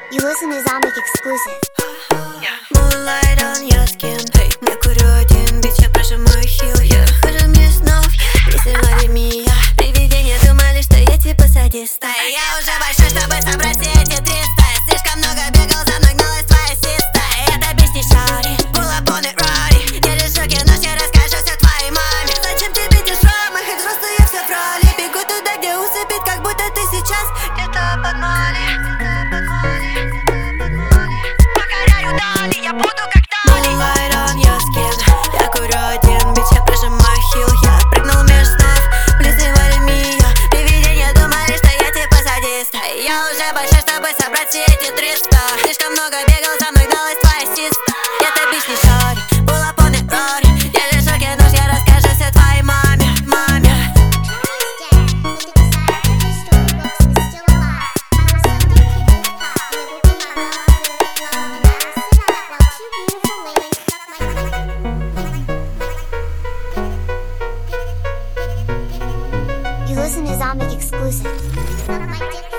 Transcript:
You listen to Zomic exclusive. Moonlight on your skin. Hey, я курю один бит, я прожимаю хил. Я хожу мне снов, присылали меня. Привидения думали, что я типа садиста. Я уже большой, чтобы собрать все эти 300. Слишком много бегал, за мной гналась твоя сестра. Это бесит шари, pull up on it, Roddy. Держишь руки, но я расскажу все твоей маме. Зачем тебе дешевым, мы хоть взрослые все в роли. Бегу туда, где усыпит, как будто ты сейчас где-то под Мали. Покоряю дали, я буду как Дали. Moonlight on your skin. Я курю один бит, я прожимаю хил. Я прыгнул меж снов, плесывали меня. Привидения думали, что я типа садист. Я уже большой, чтобы собрать все эти 300. Слишком много бегал, за мной гналась твоя сестра. Это бич не шори, pull up on it, Roddy. Держишь руки, но я расскажу все твоей маме, маме. You listen to Zomic exclusive.